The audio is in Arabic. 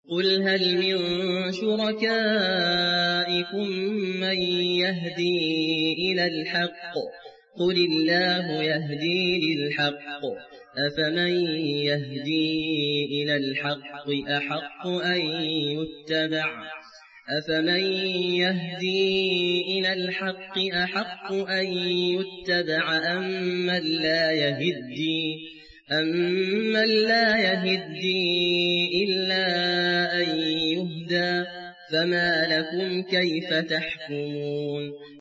قل هل من شركائكم من يهدي إلى الحق قل الله يهدي للحق أفمن يهدي إلى الحق أحق أن يتبع أمن لا يهدي إلا أن يهدى فما لكم كيف تحكمون